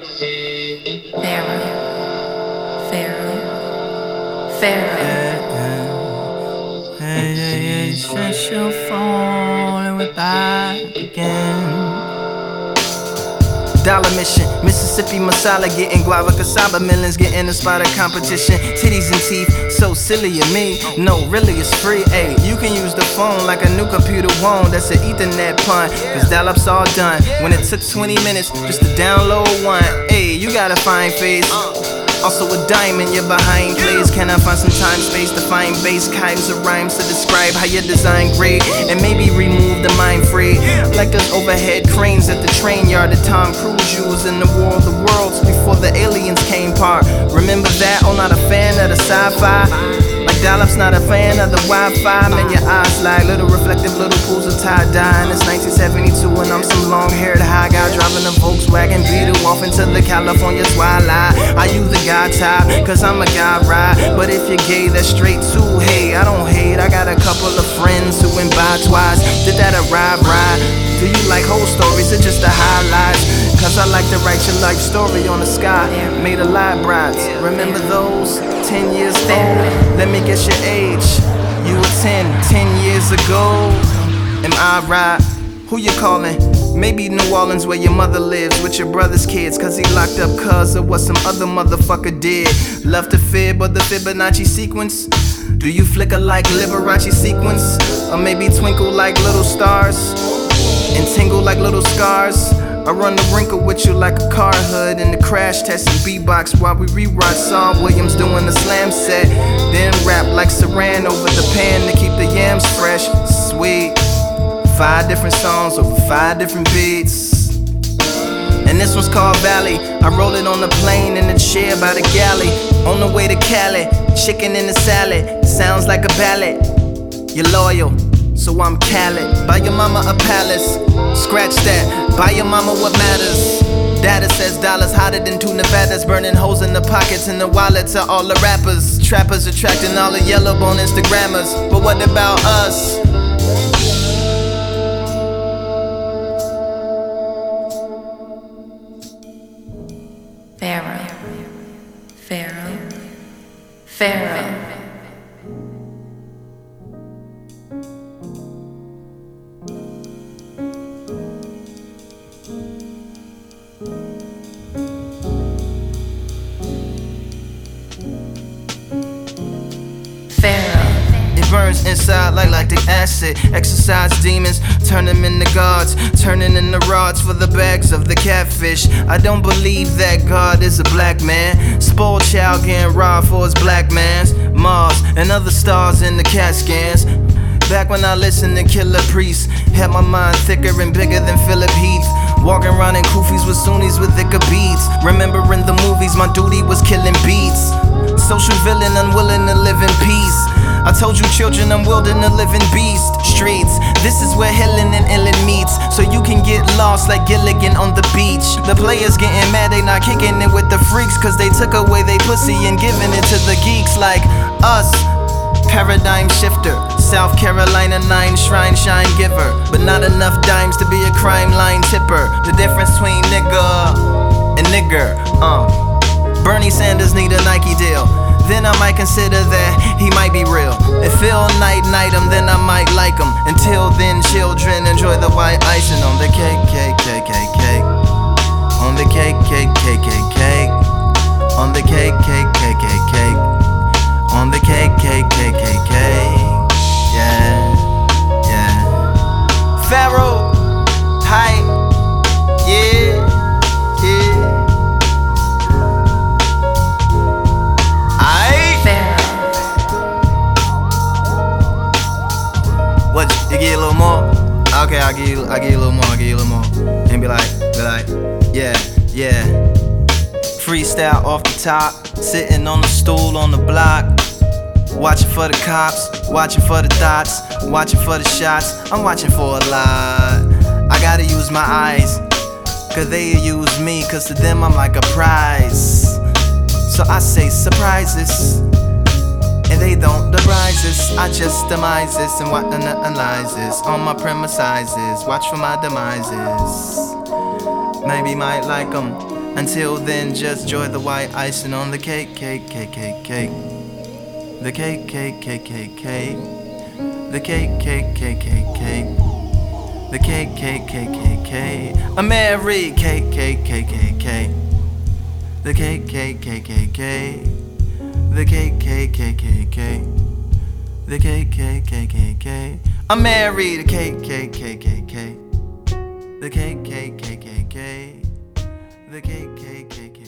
Pharaoh, Pharaoh, Pharaoh. Hey, it's your phone and we're back again. Dollar mission, Mississippi masala, getting guava cassava, millions getting inspired competition. Titties and teeth, so silly of me. No, really, it's free. Ayy, you can use the phone like a new computer won't. That's an Ethernet pun, cause dial-up's all done. When it took 20 minutes just to download one. Ayy, you got a fine face. Also a diamond, you're behind plays. Can I find some time, space to find base kinds of rhymes to describe how your design great? And maybe remove the mind free. Like those overhead cranes at the train yard that Tom Cruise used in the War of the Worlds before the aliens came part. Remember that? Oh, not a fan of the sci-fi. Like Dollop's not a fan of the Wi-Fi. Man, your eyes like little reflective little pools of tie-dye. And it's 1972 and I'm some long-haired high guy driving a Volkswagen Beetle off into the California twilight. I use the guy type, cause I'm a guy ride. But if you're gay, that's straight too. Hey, I don't hate, I got a couple of friends who went by twice. Did that a ride? Do you like whole stories or just the highlights? Cause I like to write your life story on the sky. Made a lot brides. Remember those? 10 years old. Let me guess your age. You were 10 years ago. Am I right? Who you calling? Maybe New Orleans where your mother lives with your brother's kids. Cause he locked up cuz of what some other motherfucker did. Love to fib or the Fibonacci sequence? Do you flicker like Liberace sequence? Or maybe twinkle like little stars? And tingle like little scars? I run the wrinkle with you like a car hood in the crash test and beatbox while we rewrite Saul Williams doing the slam set. Then rap like Saran over the pan to keep the yams fresh. Sweet. 5 different songs over 5 different beats. And this one's called Valley. I roll it on the plane in the chair by the galley. On the way to Cali, chicken in the salad. Sounds like a ballad. You're loyal, so I'm Khaled. Buy your mama a palace. Scratch that, buy your mama what matters. Data says dollars hotter than two Nevadas. Burning holes in the pockets and the wallets of all the rappers. Trappers attracting all the yellow bone Instagrammers. But what about us? Pharaoh, Pharaoh, Pharaoh. It burns inside like lactic acid. Exercise demons, turn them into gods. Turning into rods for the bags of the catfish. I don't believe that God is a black man. Spoiled child getting robbed for his black man's. Mars and other stars in the CAT scans. Back when I listened to Killer Priest, had my mind thicker and bigger than Philip Heath. Walking around in koofies with Sunnis with thicker beats. Remembering the movies, my duty was killing beats. Social villain, unwilling to live in peace. I told you children, I'm wielding a living beast. Streets, this is where healing and illin meets. So you can get lost like Gilligan on the beach. The players getting mad, they not kicking it with the freaks. Cause they took away they pussy and giving it to the geeks like us. Paradigm shifter, South Carolina 9 shrine shine giver. But not enough dimes to be a crime line tipper. The difference between nigga and nigger, Bernie Sanders need a Nike deal. Then I might consider that he might be real. If Phil Knight him, then I might like him. Until then, children, enjoy the white icing on the cake, cake, cake, cake, cake. On the cake, cake, cake, cake, cake. On the cake, cake, cake, cake, cake. On the cake, cake, cake, cake, cake. Yeah, yeah. Pharaoh, hi, yeah, yeah. What, you get a little more? Okay, I'll give you a little more, And be like, yeah. Freestyle off the top, sitting on the stool on the block. Watching for the cops, watching for the thoughts, watching for the shots. I'm watching for a lot. I gotta use my eyes, cause they use me, cause to them I'm like a prize. So I say surprises, and they don't debrise this. I just demise this and what analyzes on my premises. Watch for my demises. Maybe might like 'em, Until then, just enjoy the white icing on the cake, cake, cake, cake, cake. The cake, cake, cake, cake, cake. The cake, cake, cake, cake, cake. The cake, cake, cake, cake, cake. A merry cake, cake, cake, cake, cake. The cake, cake, cake, cake, cake. The cake, cake, cake, cake, cake. The cake, cake, cake, cake, cake. I'm married. The cake, cake, cake, cake, cake. The cake, cake, cake, cake, cake. The cake, cake, cake, cake.